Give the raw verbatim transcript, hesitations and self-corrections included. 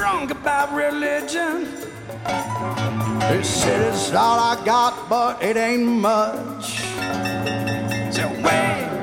drunk about religion. They said it's all I got, but it ain't much. So wait.